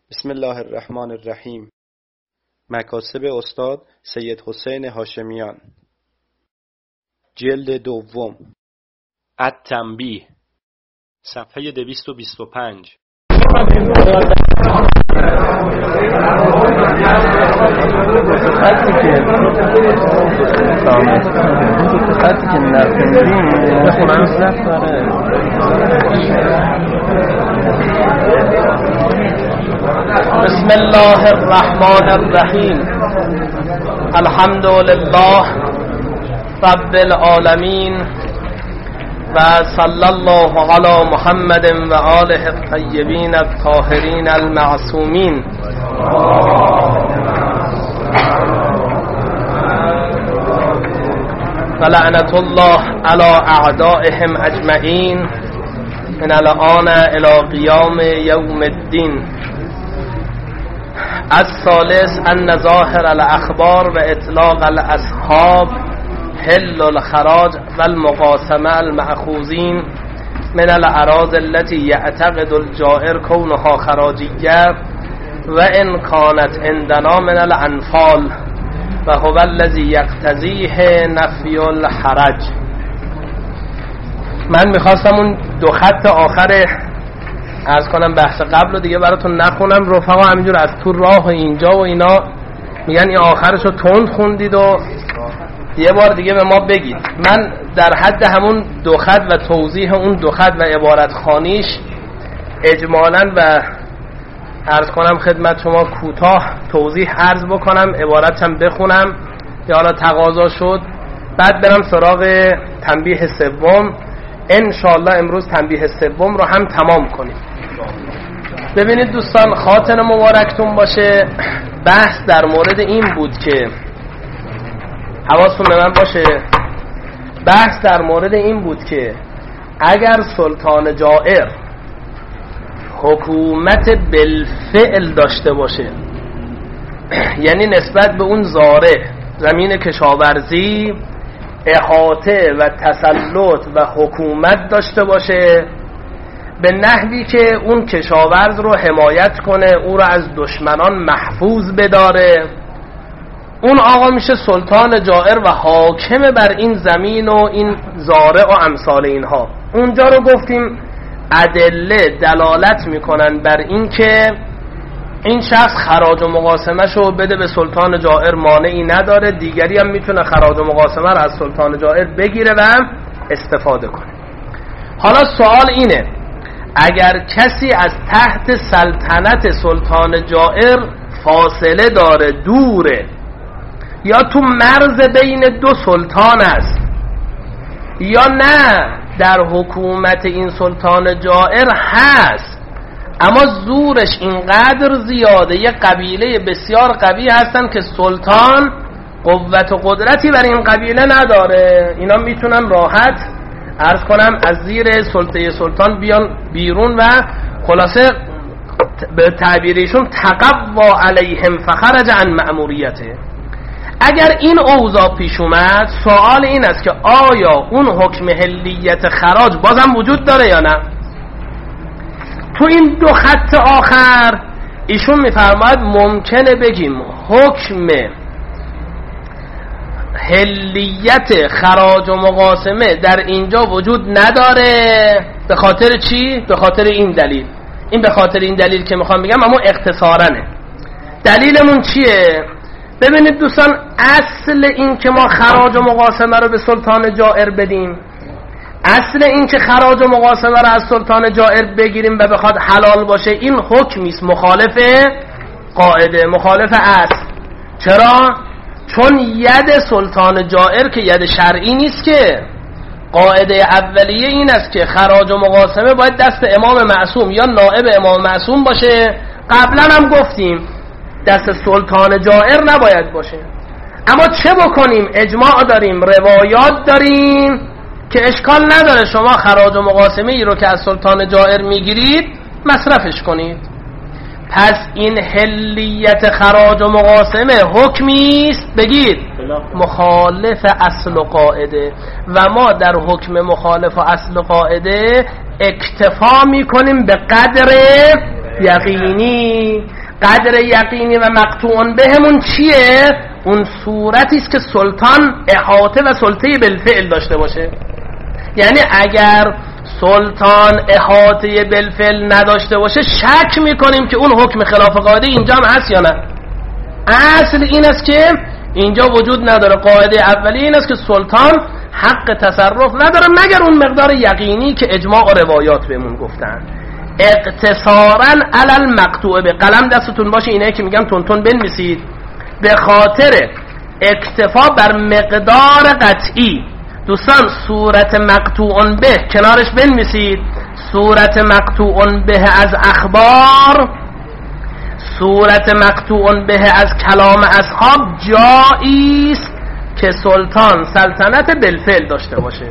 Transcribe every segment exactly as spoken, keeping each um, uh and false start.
بسم الله الرحمن الرحیم. مکاسب استاد سید حسین هاشمیان، جلد دوم، التنبیه، صفحه دویست و بیست و پنج. بسم الله الرحمن الرحیم. الحمد لله رب العالمین و صلی الله علی محمد و آله الطیبین الطاهرین المعصومین. و لعنت الله علی اعدائهم اجمعین من الآن الی قیام یوم الدین. الثالث ان ظاهر الاخبار و اطلاق الاصحاب حل الخراج و المقاسمه المأخوذین من الاراضی التي يعتقد الجائر كونها خراجیه و ان كانت عندنا من الانفال و هو الذي يقتضيه نفی الحرج. من میخواستم اون دو خط آخر عرض کنم بحث قبل رو دیگه براتون نخونم. رفقا همینجور از تو راه و اینجا و اینا میگن این آخرش رو تند خوندید و یه بار دیگه به ما بگید. من در حد همون دو خط و توضیح اون دو خط و عبارت خانیش اجمالاً و عرض کنم خدمت شما کوتاه توضیح عرض بکنم، عبارتم بخونم یا حالا تقاضا شد، بعد برم سراغ تنبیه سوم. انشالله امروز تنبیه سوم رو هم تمام کنیم. ببینید دوستان، خاطر مبارکتون باشه. بحث در مورد این بود که حواستون به من باشه، بحث در مورد این بود که اگر سلطان جائر حکومت بالفعل داشته باشه، یعنی نسبت به اون زاره زمین کشاورزی احاطه و تسلط و حکومت داشته باشه به نحوی که اون کشاورز رو حمایت کنه، او رو از دشمنان محفوظ بداره، اون آقا میشه سلطان جائر و حاکم بر این زمین و این زارع و امثال اینها. اونجا رو گفتیم ادله دلالت میکنن بر این که این شخص خراج و مقاسمه شو بده به سلطان جائر، مانعی نداره، دیگری هم میتونه خراج و مقاسمه رو از سلطان جائر بگیره و استفاده کنه. حالا سوال اینه، اگر کسی از تحت سلطنت سلطان جائر فاصله داره، دوره، یا تو مرز بین دو سلطان است، یا نه در حکومت این سلطان جائر هست اما زورش اینقدر زیاده، یه قبیله بسیار قوی هستن که سلطان قوت و قدرتی بر این قبیله نداره، اینا میتونن راحت عرض کنم از زیر سلطه سلطان بیان بیرون و خلاصه به تعبیرشون تقوا علیهم فخرج عن مأموریته. اگر این اوضاع پیش اومد، سوال این است که آیا اون حکم حلیت خراج بازم وجود داره یا نه؟ تو این دو خط آخر ایشون میفرماید ممکنه بگیم حکم حلیت خراج و مقاسمه در اینجا وجود نداره. به خاطر چی؟ به خاطر این دلیل. این به خاطر این دلیل که میخوام بگم اما اختصارنه. دلیلمون چیه؟ ببینید دوستان، اصل این که ما خراج و مقاسمه رو به سلطان جائر بدیم، اصل این که خراج و مقاسمه رو از سلطان جائر بگیریم و بخواد حلال باشه، این حکمی است مخالف قاعده، مخالف اصل. چرا؟ چون ید سلطان جائر که ید شرعی نیست که. قاعده اولیه این است که خراج و مقاسمه باید دست امام معصوم یا نائب امام معصوم باشه. قبلا هم گفتیم دست سلطان جائر نباید باشه. اما چه بکنیم؟ اجماع داریم، روایات داریم که اشکال نداره شما خراج و مقاسمه ای رو که از سلطان جائر میگیرید مصرفش کنید. پس این حلیت خراج و مقاسمه حکمی است بگید مخالف اصل و قاعده، و ما در حکم مخالف اصل و قاعده اکتفا میکنیم به قدر یقینی. قدر یقینی و مقطوع بهمون چیه؟ اون صورتی است که سلطان احاطه و سلطه بالفعل داشته باشه. یعنی اگر سلطان احاطه بالفعل نداشته باشه شک میکنیم که اون حکم خلاف قاعده اینجا هم هست یا نه. اصل این است که اینجا وجود نداره. قاعده اولی این است که سلطان حق تصرف نداره مگر اون مقدار یقینی که اجماع و روایات بهمون گفتن. اقتصارا علی المقطوع به، قلم دستتون باشه اینایی که میگم تون تون بنویسید، به خاطر اکتفا بر مقدار قطعی. دوستان صورت مقطوع به کنارش بنویسید، صورت مقطوع به از اخبار، صورت مقطوع به از کلام اصحاب جایی است که سلطان سلطنت بالفعل داشته باشه.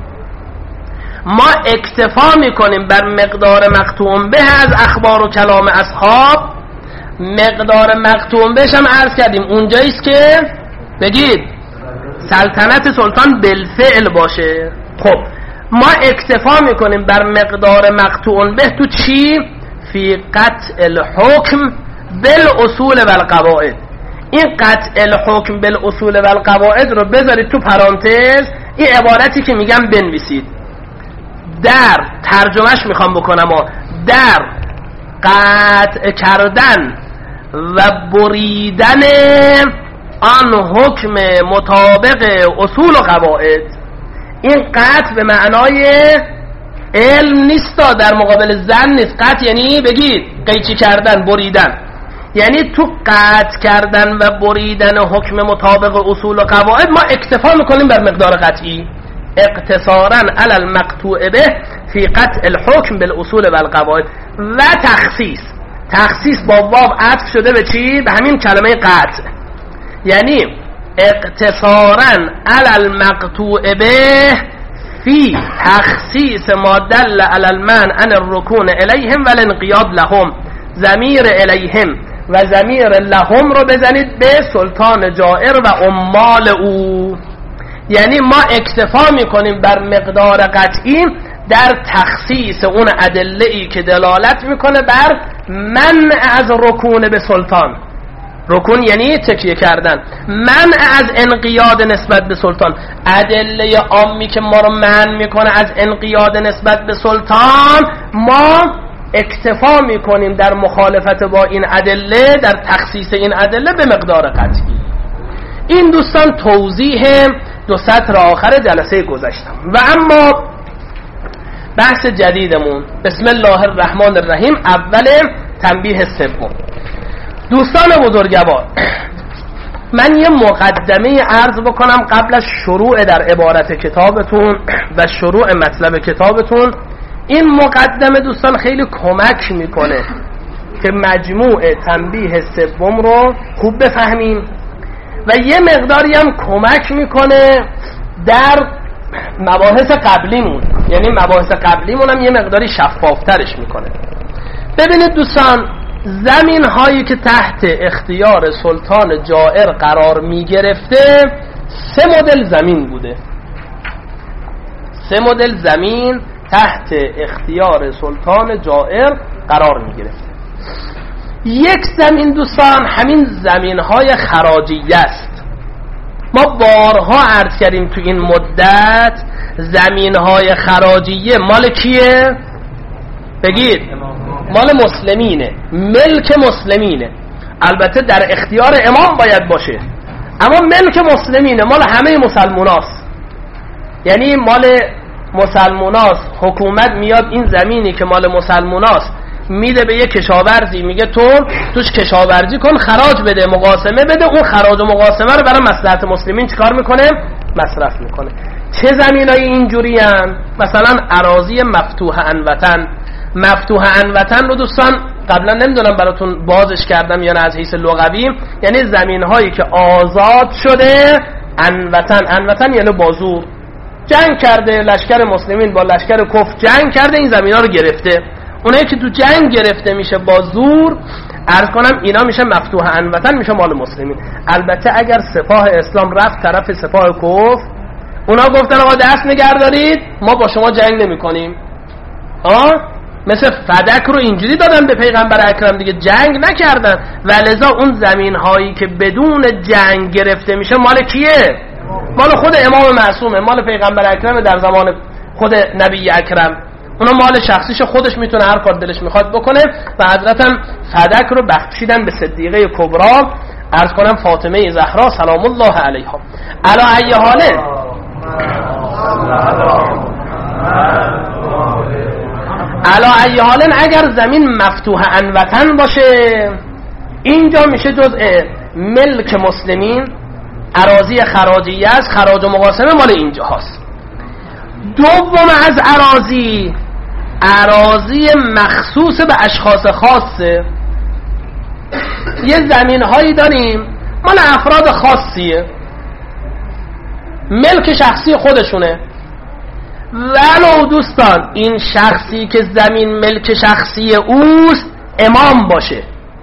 ما اکتفا میکنیم بر مقدار مقطوع به از اخبار و کلام اصحاب. مقدار مقطوع بهش هم عرض کردیم اونجایی است که بگید سلطنت سلطان بالفعل باشه. خب ما اکتفا میکنیم بر مقدار مقطوع به تو چی؟ فی قطع الحکم بالاصول و القواعد. این قطع الحکم بالاصول و القواعد رو بذارید تو پرانتز، این عبارتی که میگم بنویسید. در ترجمهش میخوام بکنم و در قطع کردن و بریدن آن حکم مطابق اصول و قواعد. این قطع به معنای علم نیست، در مقابل زن نیست. قطع یعنی بگید قیچی کردن، بریدن. یعنی تو قطع کردن و بریدن حکم مطابق اصول و قواعد ما اکتفا میکنیم بر مقدار قطعی. اقتصارا علی المقطوع به فی قطع الحکم بالاصول و القواعد. و تخصیص، تخصیص با واو عطف شده به چی؟ به همین کلمه قطع. یعنی اقتصارا علی المقطوع به فی تخصیص ما دل علی المنع عن الرکون الیهم و الانقیاد لهم. ضمیر الیهم و ضمیر لهم رو بزنید به سلطان جائر و عمال او. یعنی ما اکتفا میکنیم بر مقدار قطعی در تخصیص اون ادله‌ای که دلالت میکنه بر منع از رکون به سلطان. رکون یعنی تکیه کردن. منع از انقیاد نسبت به سلطان. ادله عامی که ما رو منع میکنه از انقیاد نسبت به سلطان، ما اکتفا میکنیم در مخالفت با این ادله، در تخصیص این ادله به مقدار قطعی. این دوستان توضیح دو سطر آخر جلسه گذشتم. و اما بحث جدیدمون، بسم الله الرحمن الرحیم، اول تنبیه سوم. دوستان بزرگوار، من یه مقدمه عرض بکنم قبل از شروع در عبارت کتابتون و شروع مطلب کتابتون. این مقدمه دوستان خیلی کمک میکنه که مجموع تنبیه سوم رو خوب بفهمیم و یه مقداری هم کمک میکنه در مباحث قبلیمون، یعنی مباحث قبلیمون هم یه مقداری شفافترش میکنه. ببینید دوستان، زمین هایی که تحت اختیار سلطان جائر قرار میگرفته سه مدل زمین بوده. سه مدل زمین تحت اختیار سلطان جائر قرار میگرفته. یک زمین دوستان همین زمین های خراجیه است. ما بارها عرض کردیم تو این مدت زمین های خراجیه مال کیه؟ بگید. مال مسلمینه، ملک مسلمینه. البته در اختیار امام باید باشه، اما ملک مسلمینه، مال همه مسلموناست. یعنی مال مسلموناست. حکومت میاد این زمینی که مال مسلموناست میده به یک کشاورزی، میگه تو توش کشاورزی کن، خراج بده، مقاسمه بده. اون خراج و مقاسمه رو برای مصلحت مسلمین چیکار میکنه؟ مصرف میکنه. چه زمینایی اینجوری هن؟ مثلا اراضی مفتوح عن وطن. مفتوح عن وطن رو دوستان قبلا نمیدونم براتون بازش کردم یا نه از حیث لغوی، یعنی زمین هایی که آزاد شده عن وطن. عن وطن یعنی بازور، جنگ کرده لشکر مسلمین با لشکر کفر، جنگ کرده این زمین ها رو گرفته. اونایی که تو جنگ گرفته میشه با زور، عرض کنم اینا میشه مفتوح عن وطن، میشه مال مسلمین. البته اگر سپاه اسلام رفت طرف سپاه کفر، اونا گفتن آقا دست نگه دارید، ما با شما جنگ نمی کنیم. آه مثل فدک رو اینجوری دادن به پیغمبر اکرم دیگه، جنگ نکردن و لذا اون زمین هایی که بدون جنگ گرفته میشه مال کیه؟ مال خود امام معصومه، مال پیغمبر اکرم در زمان خود نبی اکرم. اونا مال شخصیش، خودش میتونه هر کار دلش میخواد بکنه. و حضرتم فدک رو بخشیدن به صدیقه کبرا، عرض کنم فاطمه زهرا سلام الله علیها. علی ای حاله علی ای حاله اگر زمین مفتوح عن وطن باشه، اینجا میشه جزء ملک مسلمین، اراضی خراجیه است، خراج و مقاسمه مال اینجا هست. دوم از اراضی، اراضی مخصوص به اشخاص خاصه. یه زمین هایی داریم مال افراد خاصیه، ملک شخصی خودشونه، ولو دوستان این شخصی که زمین ملک شخصی اوست امام باشه.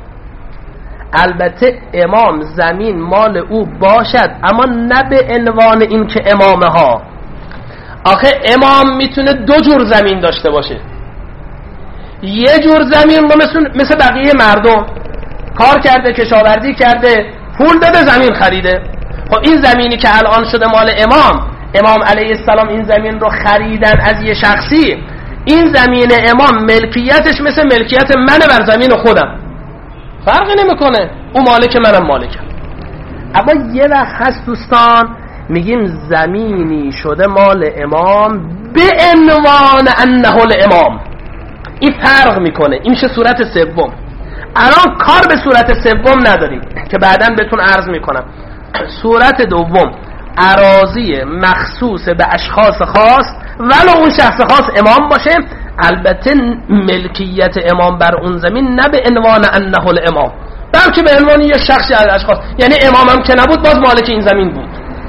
البته امام زمین مال او باشد، اما نه به عنوان این که امامه ها. آخه امام میتونه دو جور زمین داشته باشه. یه جور زمین رو مثل, مثل بقیه مردم کار کرده، کشاورزی کرده، پول داده، زمین خریده. خب این زمینی که الان شده مال امام، امام علیه السلام این زمین رو خریدن از یه شخصی، این زمین امام ملکیتش مثل ملکیت منه بر زمین خودم، فرقی نمیکنه، اون مالک منم مالکم. اما یه وقت هست دوستان میگیم زمینی شده مال امام به عنوان انه الامام، این فرق میکنه، این میشه صورت سوم. الان کار به صورت سوم نداریم که بعداً بهتون عرض میکنم. صورت دوم اراضی مخصوص به اشخاص خاص، ولو اون شخص خاص امام باشه، البته ملکیت امام بر اون زمین نه به عنوان انه الامام، بلکه به عنوان یه شخصی از اشخاص، یعنی امام هم که نبود باز مالک این زمین بود.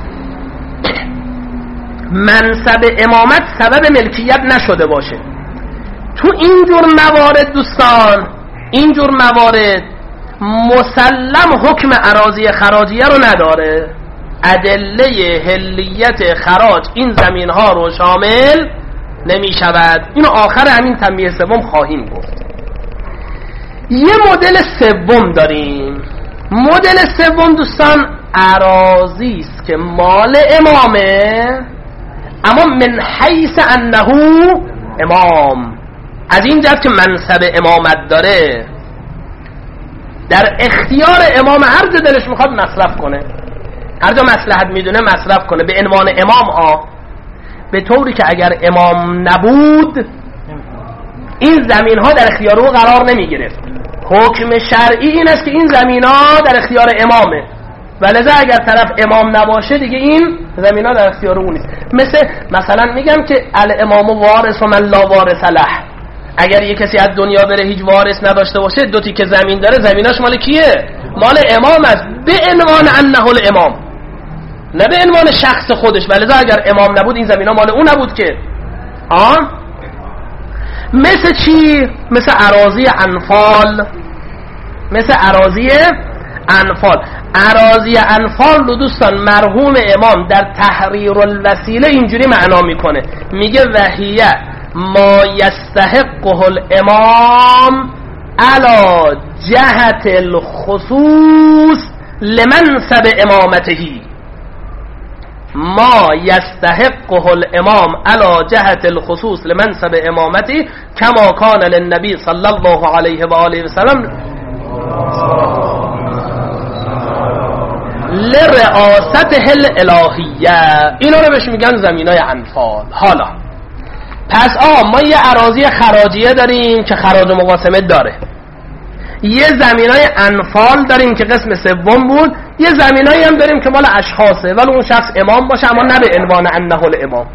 منصب امامت سبب ملکیت نشده باشه. تو اینجور موارد دوستان، اینجور موارد مسلم حکم اراضی خراجیه رو نداره، ادله حلیت خراج این زمین ها رو شامل نمی شود. اینو آخر همین تنبیه سوم خواهیم گفت. یه مدل سوم داریم. مدل سوم دوستان اراضی است که مال امامه، اما من حیث انه امام، از این جهت که منصب امامت داره، در اختیار امام هر جا دلش میخواد مصرف کنه، هر جا مصلحت میدونه مصرف کنه به عنوان امام ها، به طوری که اگر امام نبود این زمین ها در اختیار او قرار نمی گرفت. حکم شرعی این است که این زمین ها در اختیار امامه، ولذا اگر طرف امام نباشه دیگه این زمین ها در اختیار او نیست. مثل مثلا میگم که الامام وارث و من لا وارث له، اگر یه کسی از دنیا بره هیچ وارث نداشته باشه، دو تیکه زمین داره، زمیناش مال کیه؟ مال امام است، به عنوان انه الامام، نه به عنوان شخص خودش. ولذا اگر امام نبود این زمینا مال اون نبود که. آه مثل چی؟ مثل اراضی انفال، مثل اراضی انفال. اراضی انفال رو دوستان مرحوم امام در تحریر الوسیله اینجوری معنا میکنه، میگه وحیه ما یستحقه الامام علی جهت الخصوص لمنصب امامتهی، ما یستحقه الامام علی جهت الخصوص لمنصب امامتی کما کان للنبی صلی الله علیه و آله و سلم لرئاسته الالهیه. اینا رو بهش میگن زمینای انفال. حالا پس آقا ما یه اراضی خراجیه داریم که خراج و مقاسمه داره، یه زمینای انفال داریم که قسم سوم بود، یه زمینایی هم داریم که مال اشخاصه ولی اون شخص امام باشه اما نه به عنوان انه الامام.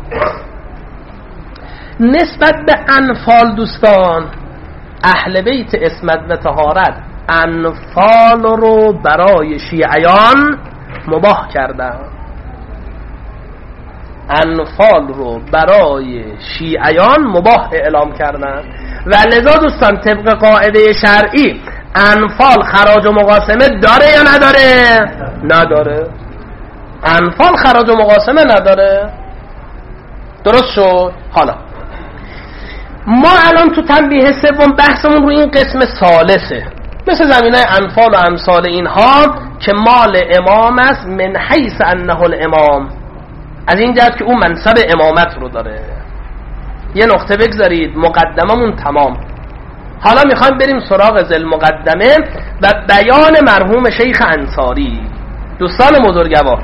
نسبت به انفال دوستان، اهل بیت عصمت و طهارت انفال رو برای شیعیان مباح کردن، انفال رو برای شیعیان مباح اعلام کردن و لذا دوستان طبق قاعده شرعی انفال خراج و مقاسمه داره یا نداره؟ نداره. انفال خراج و مقاسمه نداره. درست شد؟ حالا ما الان تو تنبیه سوم بحثمون رو این قسم ثالثه، مثل زمینه انفال و امثال اینها که مال امام است، من حیث انه الامام، از این جهت که اون منصب امامت رو داره. یه نقطه بگذارید، مقدممون تمام. حالا میخوایم بریم سراغ ذل مقدمه و بیان مرحوم شیخ انصاری. دوستان بزرگوار،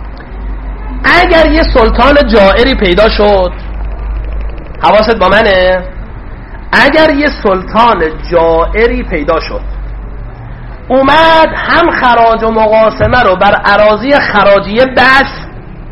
اگر یه سلطان جائری پیدا شد، حواست با منه، اگر یه سلطان جائری پیدا شد اومد هم خراج و مقاسمه رو بر اراضی خراجیه بس،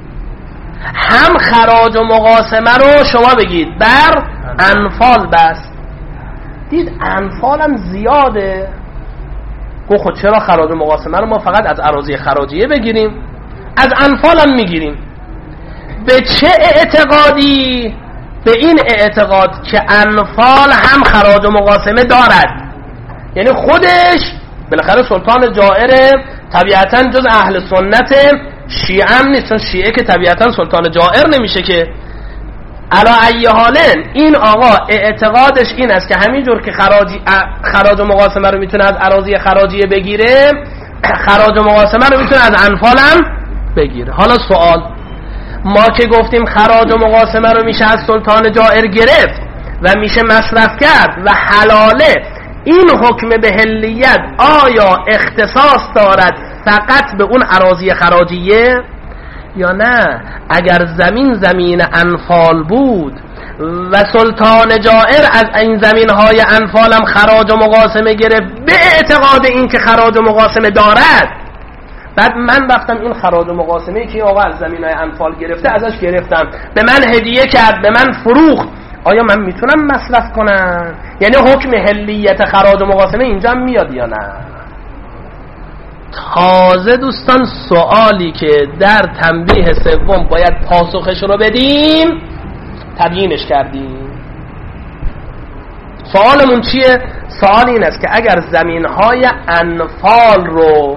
هم خراج و مقاسمه رو شما بگید بر انفال بس. دید انفال هم زیاده، گو خود چرا خراج و مقاسمه رو ما فقط از اراضی خراجیه بگیریم، از انفال هم میگیریم. به چه اعتقادی؟ به این اعتقاد که انفال هم خراج و مقاسمه دارد، یعنی خودش بالاخره سلطان جائر طبیعتاً جز اهل سنت شیعه هم نیست، چون شیعه که طبیعتاً سلطان جائر نمیشه که. علا ای حالن این آقا اعتقادش این است که همینجور که خراجی خراج و مقاسمه رو میتونه از اراضی خراجیه بگیره، خراج و مقاسمه رو میتونه از انفال هم بگیره. حالا سوال، ما که گفتیم خراج و مقاسمه رو میشه از سلطان جائر گرفت و میشه مصرف کرد و حلاله، این حکم به حلیت آیا اختصاص دارد فقط به اون اراضی خراجیه یا نه؟ اگر زمین زمین انفال بود و سلطان جائر از این زمینهای انفال هم خراج و مقاسمه گرفت به اعتقاد این که خراج و مقاسمه دارد، بعد من رفتم این خراج و مقاسمه که آقا از زمینهای انفال گرفته ازش گرفتم، به من هدیه کرد، به من فروخت، آیا من میتونم مصرف کنم؟ یعنی حکم حلیت خراج و مقاسمه اینجا هم میاد یا نه؟ تازه دوستان سوالی که در تنبیه سوم باید پاسخش رو بدیم تبیینش کردیم. سوالمون چیه؟ سوال این است که اگر زمینهای انفال رو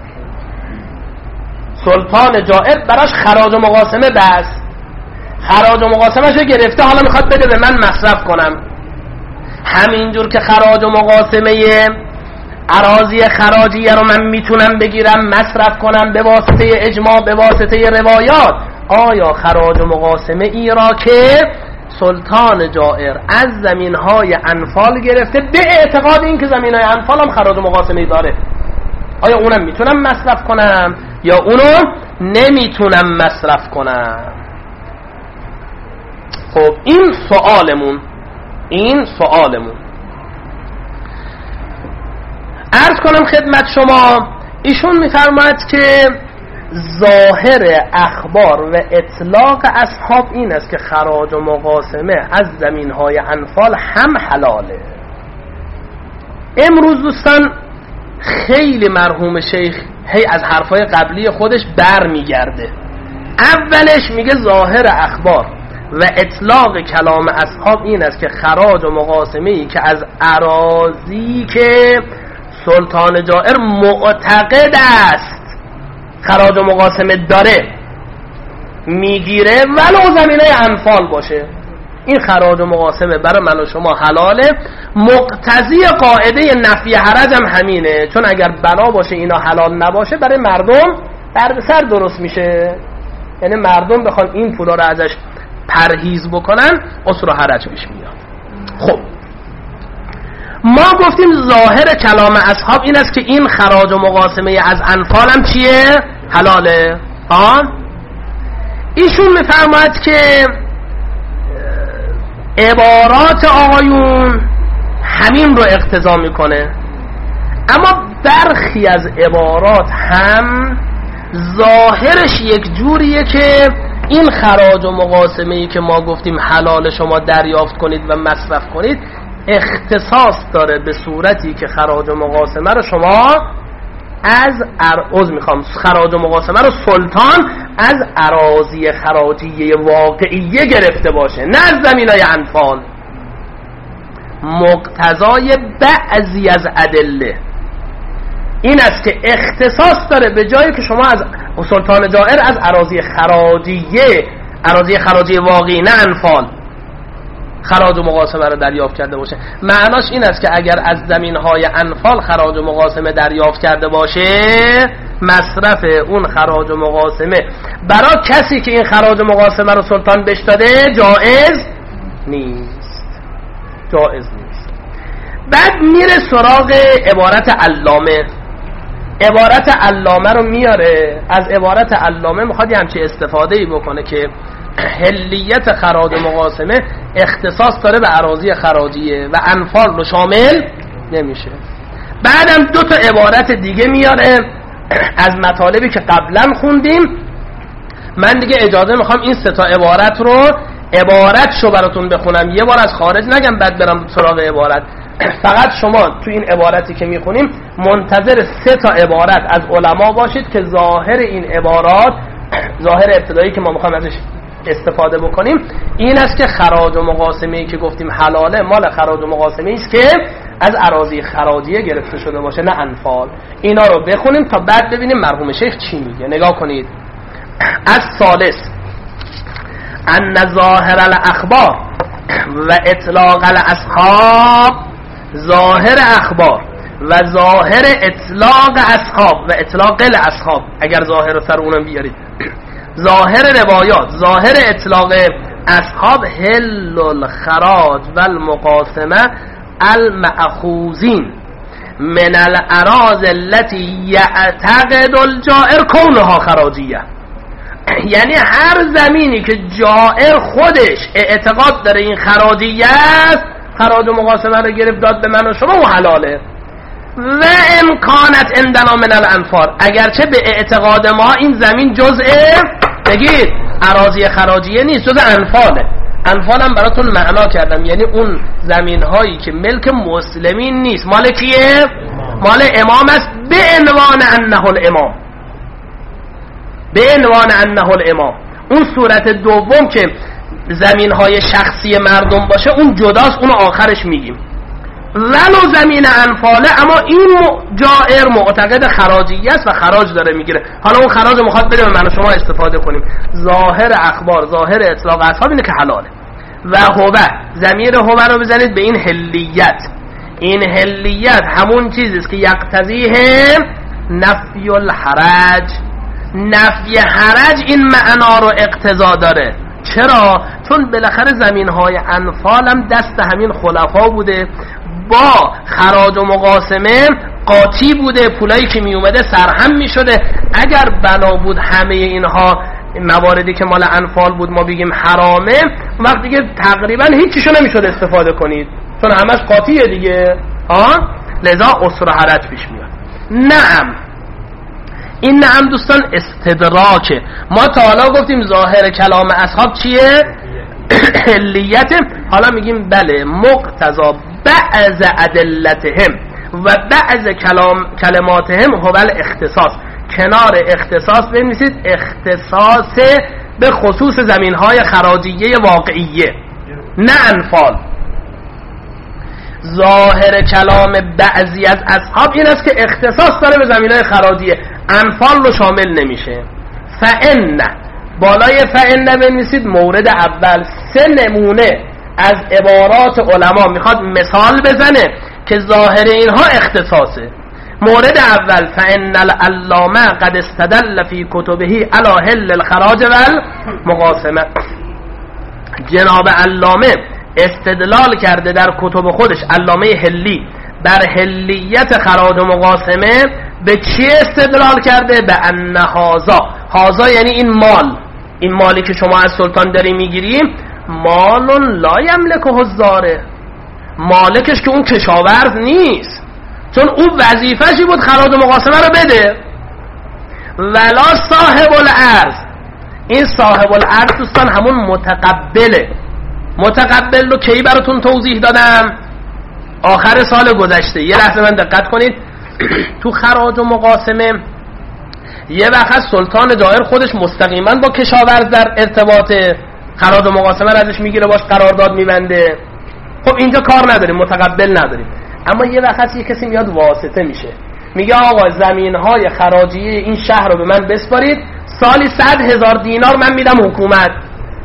سلطان جائر براش خراج و مقاسمه بس، خراج و مقاسمه شو گرفته، حالا میخواد بده به من مصرف کنم، همینجور که خراج و مقاسمه اراضی خراجیه رو من میتونم بگیرم مصرف کنم به واسطه اجماع، به واسطه روایات، آیا خراج و مقاسمه ای را که سلطان جائر از زمینهای انفال گرفته به اعتقاد این که زمینهای انفال هم خراج و مقاسمه داره، آیا اونم میتونم مصرف کنم یا اونو نمیتونم مصرف کنم؟ خب این سوالمون این سوالمون عرض کنم خدمت شما، ایشون میفرماید که ظاهر اخبار و اطلاق اصحاب این است که خراج و مقاسمه از زمینهای انفال هم حلاله. امروز دوستان خیلی مرحوم شیخ هی از حرفای قبلی خودش بر میگرده. اولش میگه ظاهر اخبار و اطلاق کلام اصحاب این است که خراج و مقاسمه ای که از اراضی که سلطان جائر معتقد است خراج و مقاسمه داره میگیره ولو زمینه انفال باشه، این خراج و مقاسمه برای من و شما حلاله. مقتضی قاعده نفی حرج هم همینه، چون اگر بنا باشه اینا حلال نباشه برای مردم دردسر درست میشه، یعنی مردم بخوان این پولا رو ازش پرهیز بکنن اسر و حرج پیش میاد. خب ما گفتیم ظاهر کلام اصحاب این است که این خراج و مقاسمه از انفال هم چیه؟ حلاله. آن ایشون میفرماید که عبارات آقایون همین رو اقتضا میکنه، اما برخی از عبارات هم ظاهرش یک جوریه که این خراج و مقاسمه‌ای که ما گفتیم حلال شما دریافت کنید و مصرف کنید اختصاص داره به صورتی که خراج و مقاسمه رو شما از ارعوز میخوام خراج و مقاسمه رو سلطان از اراضی خراجیه واقعیه گرفته باشه، نه از زمینای انفال. مقتضای بعضی از ادله این است که اختصاص داره به جایی که شما از سلطان جائر از اراضی خراجیه اراضی خراجیه واقعی نه انفال خراج و مقاسمه رو دریافت کرده باشه. معناش این است که اگر از زمین‌های انفال خراج و مقاسمه دریافت کرده باشه، مصرف اون خراج و مقاسمه برای کسی که این خراج و مقاسمه رو سلطان بهش داده جایز نیست، جایز نیست. بعد میره سراغ عبارت علامه. عبارت علامه رو میاره، از عبارت علامه میخواد یه همچه استفاده‌ای بکنه که حلیت خراج و مقاسمه اختصاص داره به اراضی خراجیه و انفال رو شامل نمیشه. بعدم دو تا عبارت دیگه میاره از مطالبی که قبلا خوندیم. من دیگه اجازه میخوام این سه تا عبارت رو عبارت شو براتون بخونم، یه بار از خارج نگم بعد برم سراغ عبارت. فقط شما تو این عبارتی که میخونیم منتظر سه تا عبارت از علما باشید که ظاهر این عبارات، ظاهر ابتدایی که ما میخوام ازش استفاده بکنیم این است که خراج و مقاسمه‌ای که گفتیم حلاله مال خراج و مقاسمه‌ای است که از اراضی خراجیه گرفته شده باشه، نه انفال. اینا رو بخونیم تا بعد ببینیم مرحوم شیخ چی میگه. نگاه کنید. از ثالث ان ظاهر الاخبار و اطلاق الاصحاب، ظاهر اخبار و ظاهر اطلاق اصحاب و اطلاق الاصحاب، اگر ظاهر سر اونم بیارید، ظاهر روایات، ظاهر اطلاق اصحاب حل الخراج و المقاسمه المأخوذین من الاراضی التي یعتقد الجائر کونها خراجیه. یعنی هر زمینی که جائر خودش اعتقاد داره این خراجیه است، خراج و مقاسمه رو گرفت داد به من و شما و حلاله. و امکانت عندنا من الانفال، اگرچه به اعتقاد ما این زمین جزء بگید اراضی خراجیه نیست، جزء انفاله. انفال هم براتون معنا کردم، یعنی اون زمین هایی که ملک مسلمین نیست، مال کیه؟ مال امام است، به عنوان انه الامام، به عنوان انه الامام. اون صورت دوم که زمین های شخصی مردم باشه اون جداست، اون آخرش میگیم. ولو زمین انفاله، اما این جائر معتقد خراجیه است و خراج داره میگیره، حالا اون خراج میخواد بده به من و شما استفاده کنیم. ظاهر اخبار، ظاهر اطلاق اصحاب اینه که حلاله. و هو، ضمیر هو رو بزنید به این حلیت. این حلیت همون چیزی است که یقتضیه نفی الحرج. نفی حرج این معنا رو اقتضا داره. چرا؟ چون بالاخره زمین‌های انفال هم دست همین خلفا بوده، با خراج و مقاسمه قاطی بوده، پولایی که می اومده سرهم می شده. اگر بنا بود همه اینها مواردی که مال انفال بود ما بگیم حرامه، وقت دیگه تقریبا هیچیشو نمیشد استفاده کنید، چون همش قاطیه دیگه. ها، لذا عسر و حرج پیش میاد. نعم، این نعم دوستان استدراکه. ما تا حالا گفتیم ظاهر کلام اصحاب چیه؟ حلیت. حالا میگیم بله مقتضا بعض ادلتهم و بعض کلام کلماتهم هو الاختصاص. کنار اختصاص بنویسید اختصاص به خصوص زمینهای خراجیه واقعیه، نه انفال. ظاهر کلام بعضی از اصحاب این است که اختصاص داره به زمینهای خراجیه، انفال رو شامل نمیشه. فإن، بالای فإن بنویسید مورد اول سه نمونه از عبارات علما میخواد مثال بزنه که ظاهر اینها اختصاصه. مورد اول فإن العلامه قد استدل فی کتبه علی حل الخراج والمقاسمه. جناب علامه استدلال کرده در کتب خودش، علامه حلی، بر حلیت خراج و مقاسمه. به چی استدلال کرده؟ به ان هازا، هازا یعنی این مال، این مالی که شما از سلطان داری میگیریم، مال لا یملکه الزاره، مالکش که اون کشاورز نیست، چون اون وظیفه‌شی بود خراج و مقاسمه رو بده. ولا صاحب الارض، این صاحب الارض دوستان همون متقبله. متقبل رو کی براتون توضیح دادم؟ آخر سال گذشته. یه لحظه من دقت کنید. تو خراج و مقاسمه یه وقت سلطان دایر خودش مستقیما با کشاورز در ارتباط، خراج و مقاسمه رو ازش میگیره، باش قرارداد میبنده. خب اینجا کار نداریم، متقبل نداریم. اما یه وقت یه کسی میاد واسطه میشه، میگه آقا زمینهای خراجیه این شهر رو به من بسپارید، سالی صد هزار دینار من میدم حکومت.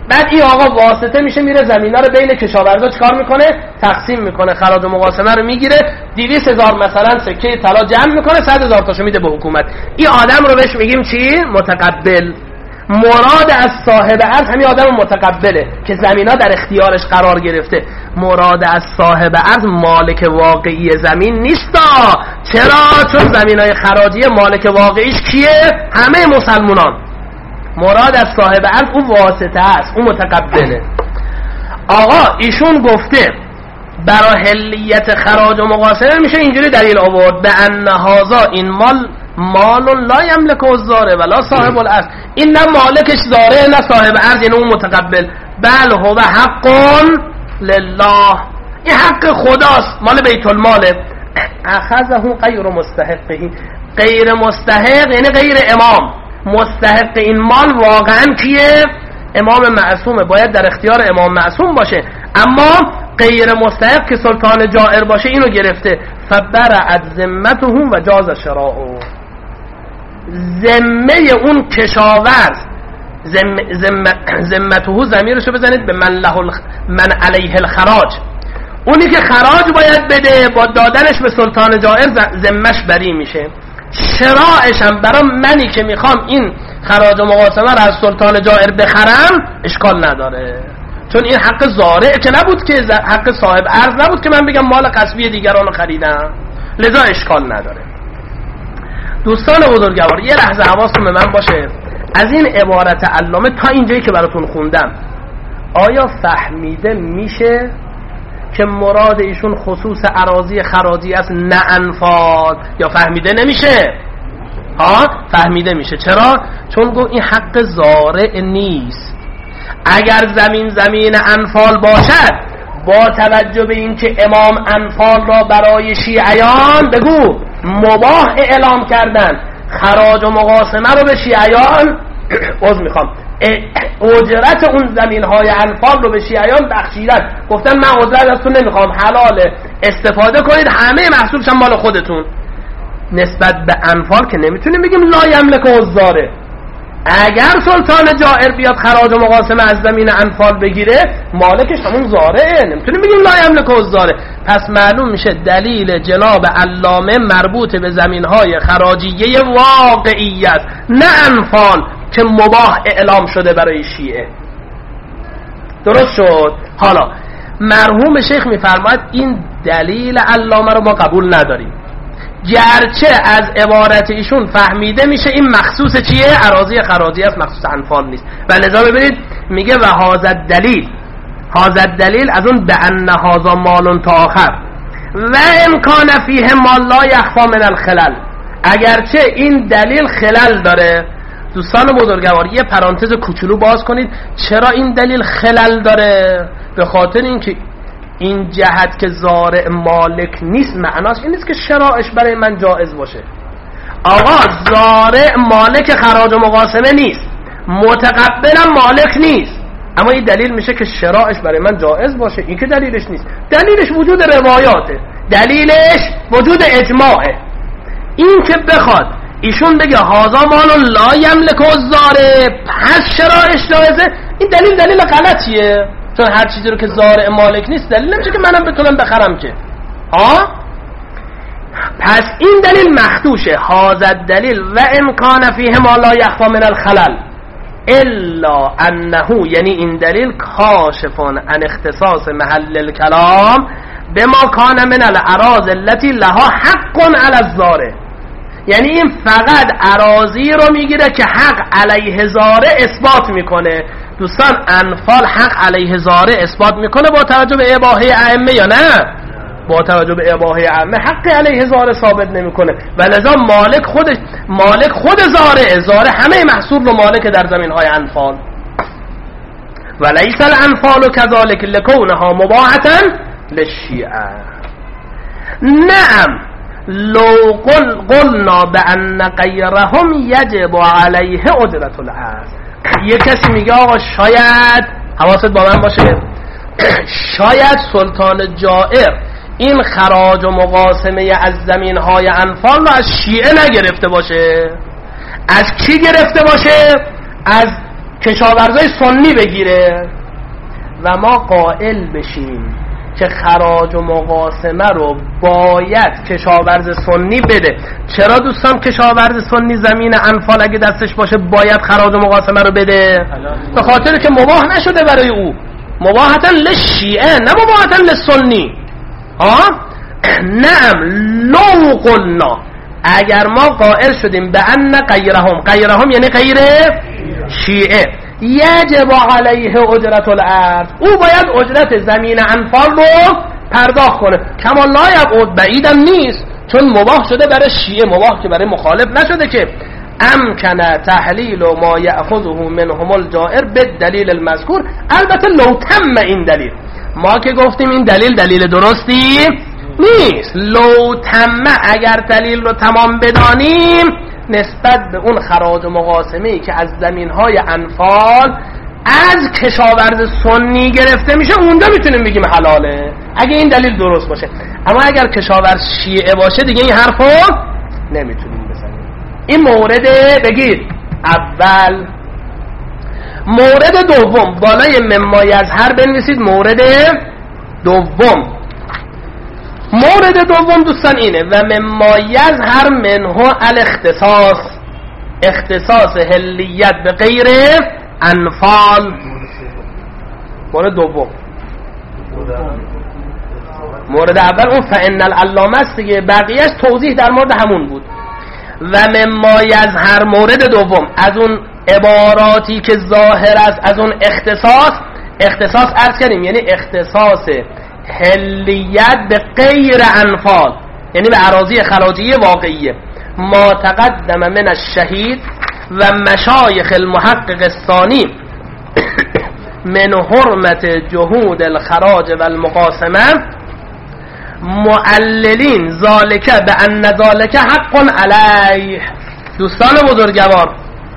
بعد این آقا واسطه میشه، میره زمینا رو بین کشاورزا چیکار میکنه؟ تقسیم میکنه، خراج و مقاسمه رو میگیره، دویست هزار مثلا سکه طلا جمع میکنه، صد هزار تاشو میده به حکومت. این آدم رو بهش میگیم چی؟ متقبل. مراد از صاحب ارض همین آدم متقبله که زمینا در اختیارش قرار گرفته. مراد از صاحب ارض مالک واقعی زمین نیستا. چرا؟ چون زمینای خراجی مالک واقعیش کیه؟ همه مسلمانان. مراد از صاحب ارض اون واسطه است، اون متقبله. آقا ایشون گفته برای حلیت خراج و مقاسمه میشه اینجوری دلیل آورد: به ان هذا این مال مال لا یملک الزاره ولا صاحب الارض. این نه مالکش زاره نه صاحب ارض، یعنی اون متقبل. بل هو حق لله، این حق خداست، مال بیت الماله. اخذه غیر مستحقه، غیر مستحق یعنی غیر امام. مستحق این مال واقعا کیه؟ امام معصومه، باید در اختیار امام معصوم باشه. اما غیر مستحق که سلطان جائر باشه اینو گرفته. فبرعت ذمته و جاز شراعه، ذمه اون کشاورز، ذمته ضمیرشو بزنید به من له من علیه الخراج، اونی که خراج باید بده با دادنش به سلطان جائر ذمهش بری میشه. شراعش هم برای منی که میخوام این خراج و مقاسمه رو از سلطان جائر بخرم اشکال نداره، چون این حق زارع که نبود، که حق صاحب ارض نبود که من بگم مال قصبی دیگران رو خریدم، لذا اشکال نداره. دوستان بزرگوار یه لحظه حواستون به من باشه، از این عبارت علامه تا اینجایی که براتون خوندم آیا فهمیده میشه که مراد ایشون خصوص اراضی خراجی است نه انفال، یا فهمیده نمیشه؟ ها فهمیده میشه. چرا؟ چون گفت این حق زارع نیست. اگر زمین زمین انفال باشد، با توجه به اینکه امام انفال را برای شیعیان بگو مباح اعلام کردن، خراج و مقاسمه رو به شیعیان عذر میخوام اجرت اون زمین های انفال رو به شیعیان بخشیدن، گفتن من اجرت از تو نمیخوام، حلاله استفاده کنید، همه محصولش هم مال خودتون. نسبت به انفال که نمیتونیم بگیم لا یملک الزاره. اگر سلطان جائر بیاد خراج و مقاسمه از زمین انفال بگیره، مالکش همون زارعه، نمیتونیم بگیم لا یملک الزاره. پس معلوم میشه دلیل جناب علامه مربوط به زمینهای خراجیه واقعی است نه انفال که مباح اعلام شده برای شیعه. درست شد؟ حالا مرحوم شیخ میفرماید این دلیل علامه رو ما قبول نداریم، گرچه از عبارت ایشون فهمیده میشه این مخصوص چیه؟ اراضی خراجی است، مخصوص انفال نیست. و لذا ببینید میگه و هذا دلیل، هذا دلیل از اون به ان هذا مال تا آخر و امکان فیه ما لا یخفا من الخلل، اگرچه این دلیل خلل داره. دوستان بزرگوار یه پرانتز کوچولو باز کنید، چرا این دلیل خلل داره؟ به خاطر اینکه این جهت که زارع مالک نیست معناش این نیست که شرائش برای من جائز باشه. آقا زارع مالک خراج و مقاسمه نیست، متقبلم مالک نیست، اما این دلیل میشه که شرائش برای من جائز باشه. این که دلیلش نیست، دلیلش وجود روایاته، دلیلش وجود اجماعه. این که بخواد ایشون بگه هازا مال لا یملک الزاره پس شرائش جائزه، این دلیل دلیل غلطیه، چون هر چیزی رو که زارع مالک نیست دلیل نمیشه که منم بتونم بخرم که. ها پس این دلیل مخدوشه. هذا دلیل و امکان فیه ما لا یخفا من الخلل الا انه، یعنی این دلیل کاشفون عن اختصاص محل الکلام بما کان من الاراضی التي لها حق علی الزارع، یعنی این فقط اراضی رو میگیره که حق علیه زارع اثبات میکنه. دوستان انفال حق علیه زارع اثبات میکنه با توجه به اباحه ائمه یا نه؟ با توجه به اباحه ائمه حق علیه زارع ثابت نمیکنه و لذا مالک خودش، مالک خود زارع، زارع همه محصول رو مالک در زمین های انفال. و لیس الانفال كذلك لكونها مباحة للشیعه. نعم لو قل قلنا بأن غیرهم یجب علیه اجرت الارض. یه کسی میگه آقا شاید، حواست با من باشه، شاید سلطان جائر این خراج و مقاسمه از زمین های انفال رو از شیعه نگرفته باشه. از کی گرفته باشه؟ از کشاورزای سنی بگیره و ما قائل بشیم که خراج و مقاسمه رو باید کشاورز سنی بده. چرا دوستان کشاورز سنی زمین انفال اگه دستش باشه باید خراج و مقاسمه رو بده؟ به خاطر که مباح نشده برای او، مباحتا للشیعه نه مباحتا للسنی. ها نعم لو قلنا، اگر ما قائل شدیم به ان غیرهم، غیرهم یعنی غیر شیعه، یجب علیه اجرت الارض، او باید اجرت زمین انفال رو پرداخت کنه. کما لا یبعد، بعیدم نیست، چون مباح شده برای شیعه، مباح که برای مخالف نشده که. امکنه تحلیل و ما یأخذه منهم الجائر به دلیل المذکور، البته لو تم این دلیل، ما که گفتیم این دلیل دلیل درستی نیست. لو تم، اگر دلیل رو تمام بدانیم نسبت به اون خراج و مقاسمه‌ای که از زمین‌های انفال از کشاورز سنی گرفته میشه، اونجا میتونیم بگیم حلاله اگه این دلیل درست باشه. اما اگر کشاورز شیعه باشه دیگه این حرفو نمیتونیم بزنیم. این مورد بگید اول. مورد دوم، بالای مما یظهر بنویسید مورد دوم. مورد دوم دوستان اینه و مما یظهر منه الاختصاص، اختصاص حلیت به غیر انفال. مورد دوم، مورد اول اون فإن العلامه است دیگه، بقیهش توضیح در مورد همون بود. و مما یظهر مورد دوم، از اون عباراتی که ظاهر است، از اون اختصاص، اختصاص عرض کردیم یعنی اختصاص حلیت به غیر انفال، یعنی به اراضی خراجی واقعیه. ما تقدم من الشهید و مشایخ المحقق الثانی من حرمت جهود الخراج و المقاسمه معللین ذالک به ان ذالک حق علیه. دوستان بزرگوار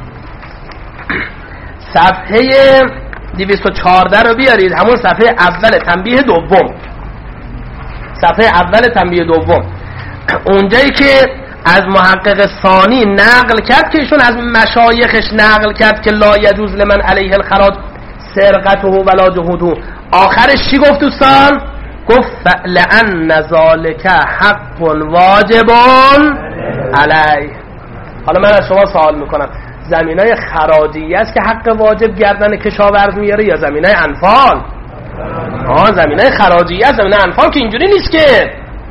صفحه دویست و چهارده رو بیارید، همون صفحه اول تنبیه دوم، صفحه اول تنبیه دوم، اونجایی که از محقق ثانی نقل کرد که ایشون از مشایخش نقل کرد که لا یجوز لمن علیه الخراج سرقته ولا جهوده، آخرش چی گفت دوستان؟ گفت لأن ذالک حق واجب علیه. حالا من از شما سوال میکنم، زمینای خراجی است که حق واجب گردن کشاورز میاره یا زمینای انفال؟ آه زمینای خراجی است، زمینای انفال که اینجوری نیست که.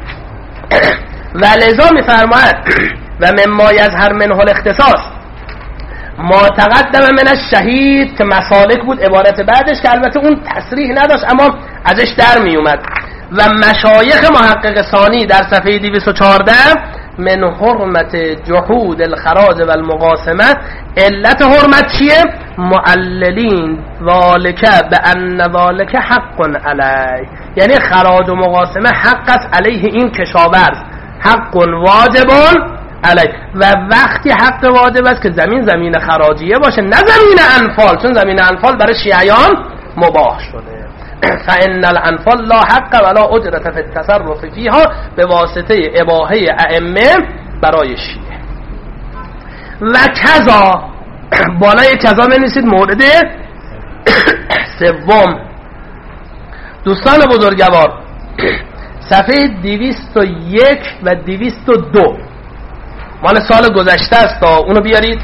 ولذا میفرماید و مما یظهر منه الاختصاص ما تقدم من الشهید که مسالک بود عبارت بعدش که البته اون تصریح نداشت اما ازش در می اومد. و مشایخ محقق ثانی در صفحه دویست و چهارده من حرمت جهود الخراج و المقاسمه، علت حرمت چیه؟ معللین ذالک به ان ذالک حق علیه، یعنی خراج و مقاسمه حق است علیه این کشاورز، حق واجب علیه. و وقتی حق واجب است که زمین زمین خراجیه باشه نه زمین انفال، چون زمین انفال برای شیعیان مباح شده. فإن الانفال لا حق ولا اجرت فی التصرف فیها به واسطه اباحه ائمه برای شیعه. و کذا، بالای کذا بنویسید مورد سوم. دوستان بزرگوار صفحه دویست و یک و دویست و دو مال سال گذشته است، اونو بیارید.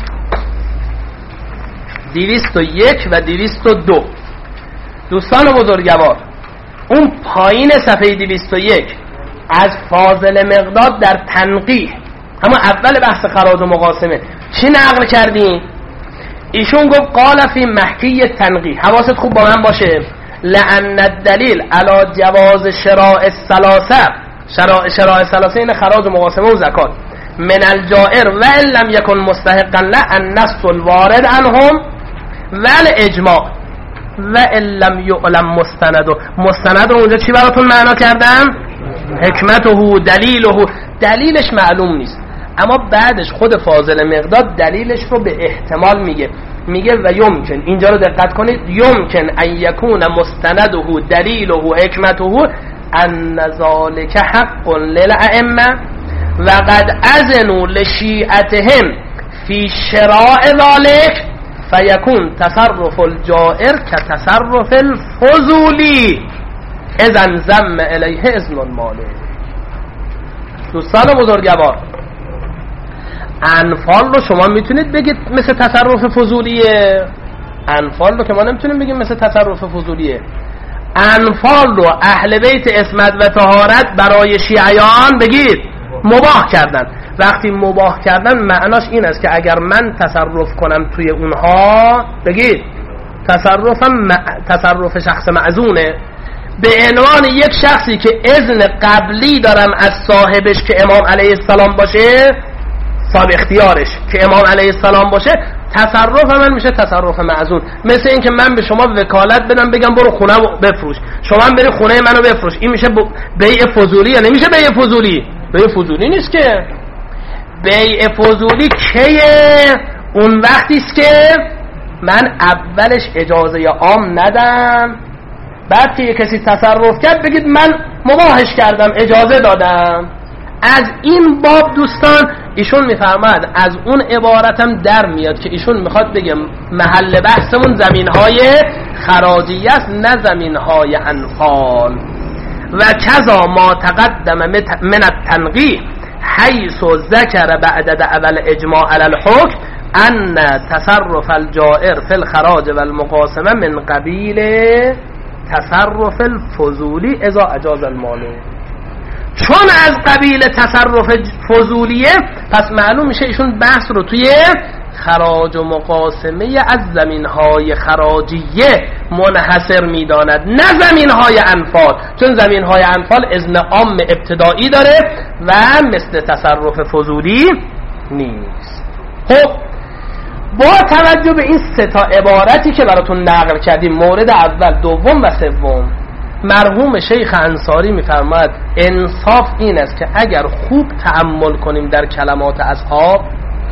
دویست و یک و دویست و دو دوستان بزرگوار، اون پایین صفحه دویست و یک از فاضل مقداد در تنقیح، اما اول بحث خراج و مقاسمه چی نقل کردیم؟ ایشون گفت قال فی محکی تنقیح، حواست خوب با من باشه، لأن الدلیل علی جواز شراء الثلاثه، شراء شراء الثلاثه این خراج و مقاسمه و زکات من الجائر و ان لم یکن مستحقا له النص الوارد عنهم و الاجماع و ان لم یعلم مستند. مستند رو اونجا چی براتون معنا کردم؟ حکمته، دلیله، دلیلش معلوم نیست اما بعدش خود فاضل مقداد دلیلش رو به احتمال میگه، میگه و یمکن، اینجا رو دقت کنید، یمکن ان یکون مستنده دلیله حکمته ان ذالک حق للائمه و قد اذنوا لشیعتهم فی شراء ذالک فیکون تصرف الجائر که تصرف الفضولی اذن زم الیه اذن المالک. دوستان بزرگوار، انفال رو شما میتونید بگید مثل تصرف فضولیه؟ انفال رو که ما نمیتونیم بگیم مثل تصرف فضولیه. انفال رو اهل بیت عصمت و طهارت برای شیعیان بگید مباح کردن. وقتی مباح کردن معناش این است که اگر من تصرف کنم توی اونها، بگید تصرفم م... تصرف شخص معزونه، به عنوان یک شخصی که اذن قبلی دارم از صاحبش که امام علیه السلام باشه، صاحب اختیارش که امام علیه السلام باشه، تصرف من میشه تصرف معزون. مثل این که من به شما وکالت بدم بگم برو خونه بفروش، شما هم بری خونه منو بفروش، این میشه بیع فضولی یا نمیشه بیع فضولی؟ بیع فضولی نیست که. بیع فضولی کیه؟ اون وقتی است که من اولش اجازه عام ندم، بعد که یک کسی تصرف کرد بگید من مباحش کردم، اجازه دادم. از این باب دوستان ایشون میفرماد از اون عبارتم در میاد که ایشون میخواد بگه محل بحثمون زمینهای خراجی است نه زمینهای انفال. و کذا ما تقدم من التنقیح حیث ذکر بعد اول اجماع علی الحکم ان تصرف الجائر فی الخراج و المقاسمه من قبیل تصرف الفضولی اذا اجاز المالک. چون از قبیل تصرف فضولیه، پس معلوم میشه ایشون بحث رو توی خراج و مقاسمه از زمینهای خراجیه منحصر میداند نه زمینهای انفال، چون زمینهای انفال اذن عام ابتدایی داره و مثل تصرف فضولی نیست. خب با توجه به این سه تا عبارتی که براتون نقل کردیم، مورد اول، دوم و سوم، مرحوم شیخ انصاری میفرماید انصاف این است که اگر خوب تأمل کنیم در کلمات اصحاب،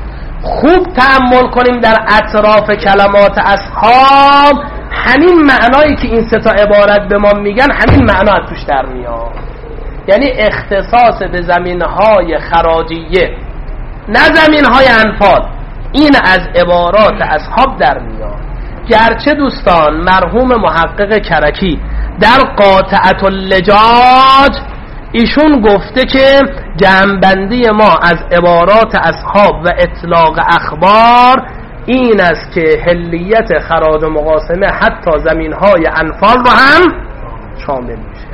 خوب تأمل کنیم در اطراف کلمات اصحاب، همین معنایی که این سه تا عبارت به ما میگن همین معنا از توش در میاد. یعنی اختصاص به زمینهای خراجیه نه زمینهای انفال، این از عبارات اصحاب در میاد. گرچه دوستان مرحوم محقق کرکی در قاطعة اللجاج ایشون گفته که جمع‌بندی ما از عبارات اصحاب و اطلاق اخبار این است که حلیت خراج و مقاسمه حتی زمینهای انفال رو هم شامل میشه.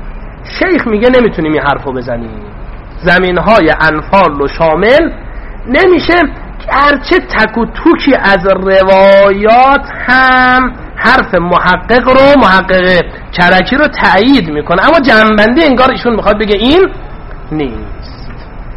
شیخ میگه نمیتونیم این حرفو بزنیم، زمینهای انفال رو شامل نمیشه. گرچه تک و توکی از روایات هم حرف محقق رو، محقق کرکی رو تأیید میکنه، اما جنبندی انگار ایشون میخواد بگه این نیست.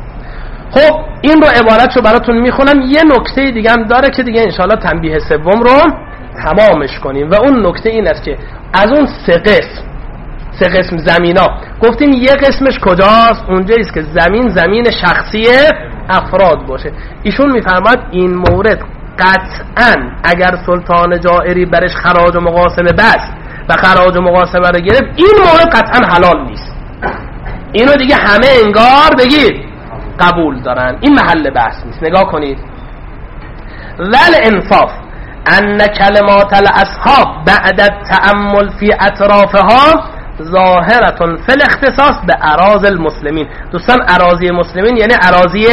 خب این رو عبارت رو براتون میخونم. یه نکته دیگه هم داره که دیگه انشاءالله تنبیه سوم رو تمامش کنیم و اون نکته این است که از اون سه قسم سه قسم زمینا گفتیم یه قسمش کجاست؟ اونجاییست که زمین زمین شخصی افراد باشه. ایشون میفرماد این مورد قطعاً اگر سلطان جائری برش خراج و مقاسمه بست و خراج و مقاسمه رو گرفت، این مورد قطعاً حلال نیست. اینو دیگه همه انگار بگید قبول دارن، این محل بحث نیست. نگاه کنید. ول انصاف ان کلمات الاصحاب بعد التأمل فی اطرافها ظاهرتون فی الاختصاص به اراضی المسلمین. دوستان اراضی مسلمین یعنی اراضی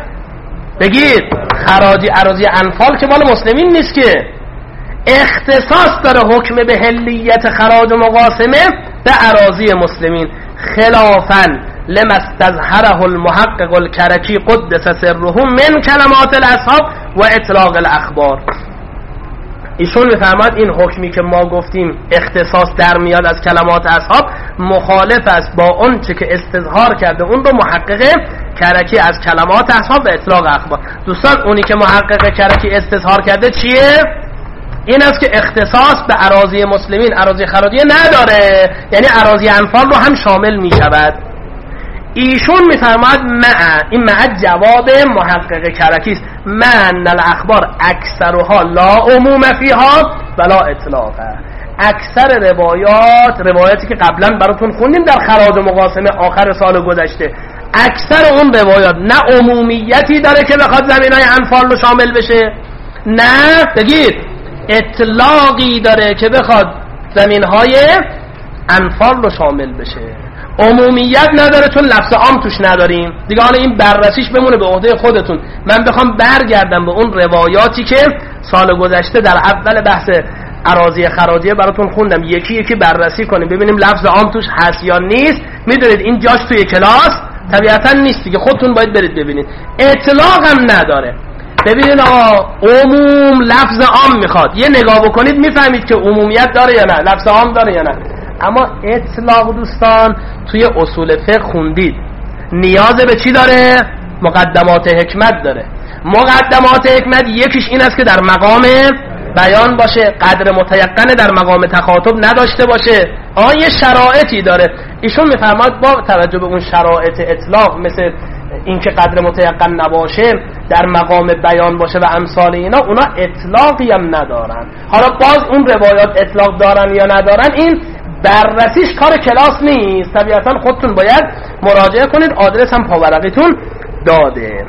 بگید خراجی، اراضی انفال که مال مسلمین نیست که، اختصاص داره حکم به حلیت خراج و مقاسمه به اراضی مسلمین، خلافاً لما استظهره المحقق الکرکی قدس سره من کلمات الاصحاب و اطلاق الاخبار. ایشون میفرماد این حکمی که ما گفتیم اختصاص در میاد از کلمات اصحاب مخالف است با اون چه که استظهار کرده اون رو محقق کرکی از کلمات اصحاب و اطلاق اخبار. دوستان اونی که محقق کرکی استظهار کرده چیه؟ این است که اختصاص به اراضی مسلمین، اراضی خراجیه نداره، یعنی اراضی انفال رو هم شامل می شود. ایشون میفرماد مع، این مع جواب محقق کرکی است، من الاخبار اکثرها لا عموم فیها ولا اطلاق. اکثر روایات، روایاتی که قبلا براتون خوندیم در خراج و مقاسمه آخر سال گذشته، اکثر اون روایات نه عمومیتی داره که بخواد زمینای انفال رو شامل بشه نه بگید اطلاقی داره که بخواد زمینهای انفال رو شامل بشه، عمومیت نداره چون لفظ عام توش نداریم دیگه. حالا این بررسیش بمونه به عهده خودتون. من بخوام برگردم به اون روایاتی که سال گذشته در اول بحث اراضی خراجیه براتون خوندم، یکی یکی بررسی کنیم ببینیم لفظ عام توش هست یا نیست. میدونید این جاش توی کلاس طبیعتا نیست دیگه، خودتون باید برید ببینید. اطلاق هم نداره. ببینید آقا عموم لفظ عام میخواد، یه نگاه بکنید میفهمید که عمومیت داره یا نه، لفظ عام داره یا نه. اما اطلاق دوستان توی اصول فقه خوندید نیاز به چی داره؟ مقدمات حکمت داره. مقدمات حکمت یکیش این است که در مقام بیان باشه، قدر متیقن در مقام تخاطب نداشته باشه. آن یه شرایطی داره. ایشون میفرماد با توجه به اون شرایط اطلاق، مثل اینکه قدر متیقن نباشه، در مقام بیان باشه و امثال اینا، اونا اطلاقی هم ندارن. حالا باز اون روایات اطلاق دارن یا ندارن این بررسیش کار کلاس نیست، طبیعتا خودتون باید مراجعه کنید. آدرس هم پاورقیتون داده.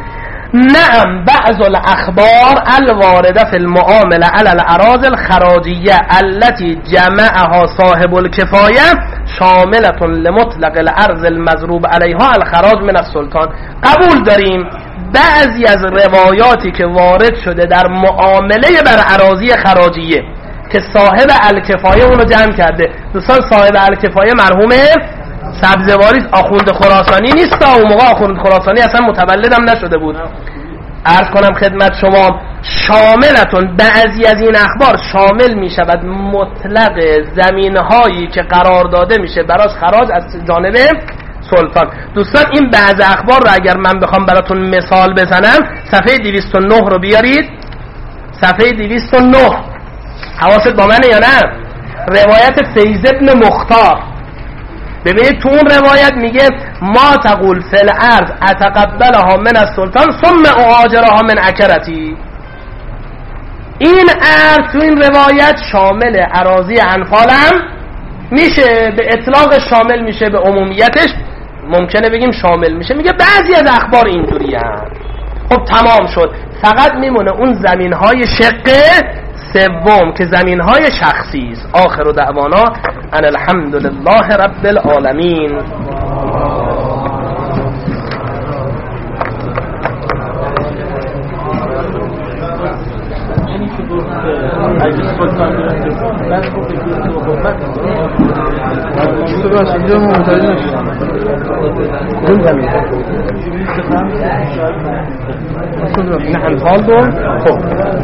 نعم بعض الاخبار الوارده فی المعامله علی الاراضی الخراجیه التي جمعها صاحب الکفایه شامله لمطلق الارض المضروب علیها الخراج من السلطان. قبول داریم بعضی از روایاتی که وارد شده در معامله بر اراضی خراجیه که صاحب الکفایه اونو جمع کرده. دوستان صاحب الکفایه مرحوم سبزواری آخوند خراسانی نیست. اون موقع آخوند خراسانی اصلا متولدم نشده بود. عرض کنم خدمت شما شاملتون بعضی از این اخبار شامل می شود مطلق زمین هایی که قرار داده میشه براش خراج از جانب سلطان. دوستان این بعض اخبار رو اگر من بخوام براتون مثال بزنم، صفحه دویست و نه رو بیارید. صفحه دویست و نه حواست با منه یا نه؟ روایت فیض ابن مختار. ببینید تو اون روایت میگه ما تقول فی الارض اتقبلها من السلطان ثم اهاجرها من اکرتی. این ارض تو این روایت شامل اراضی انفال هم میشه، به اطلاق شامل میشه، به عمومیتش ممکنه بگیم شامل میشه. میگه بعضی از اخبار اینجوری هم. خب تمام شد، فقط میمونه اون زمین های شقه سوم که زمین های شخصی است. آخر دعوانا ان الحمد لله رب العالمین. نه انفال دو خب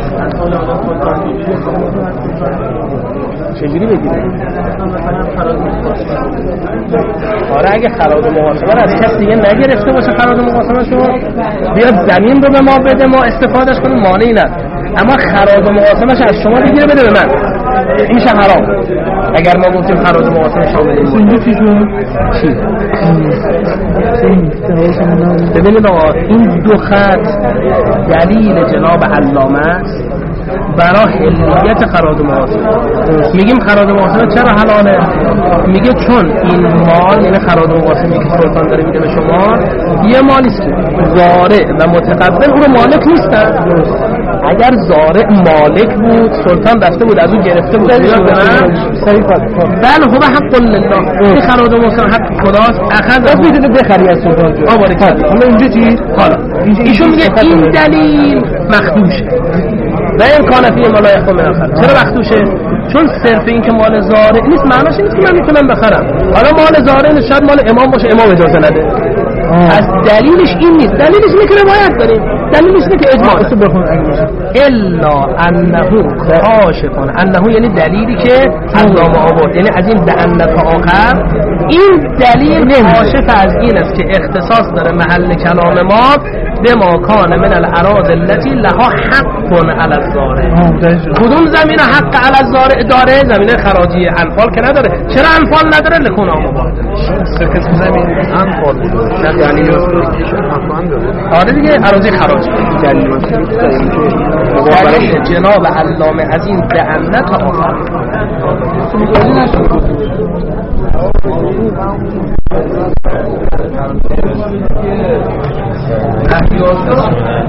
چجوری بگیریم؟ آره اگه خراج مقاسمه رو از کسی دیگه نگرفته باشه خراج مقاسمه شو بیاد زمین رو به ما بده ما استفادهش کنیم مانعی نداره، اما خراج مقاسمه‌اش از شما بگیره بده به من، این میشه حرام. اگر ما گفتیم خراج مقاسمه شامل نیست چی؟ ببینید آقا این دو خط دلیل جناب علامه است برای حلیت خراج مقاسمه. میگیم خراج مقاسمه چرا حلاله؟ میگه چون این مال، یعنی خراج مقاسمه که سلطان داره میده به شما، یه مالی است که زارع و متقبل اون مالک نیستن. اگر زارع مالک بود سلطان دسته بود از اون گرفته بود بله هو حق لله، این خراج مقاسمه حق خداست، اخذ میتونه بخری از سلطان. آواره کرد. حالا اینجا چی؟ حالا ایشون میگه این دلیل مخدوشه و این کانفی مالا یخون من آخر. چرا مخدوشه؟ چون صرف این که مال زارع نیست معناش نیست که من میتونم بخرم. حالا مال زارع نیست، شاید مال امام باشه، امام اجازه نده. از دلیلش این نیست، دلیلش اینه که روایت داریم، دلیلش اینه که اجماع الا انه کاشف انه، یعنی دلیلی که علامه آورد، یعنی از این دعنه تا آخر این دلیل کاشف از این است که اختصاص داره محل کلام ما به ما کان من الاراضی التي لها حق علی الزارع. کدوم زمین حق علی الزارع داره؟ زمین خراجی. انفال که نداره. چرا انفال نداره؟ لکون آموباد سرکت زمین انفال یعنی آره دیگه اراضی خراجی. برای جناب علامه از این دعنه تا آخر احیاء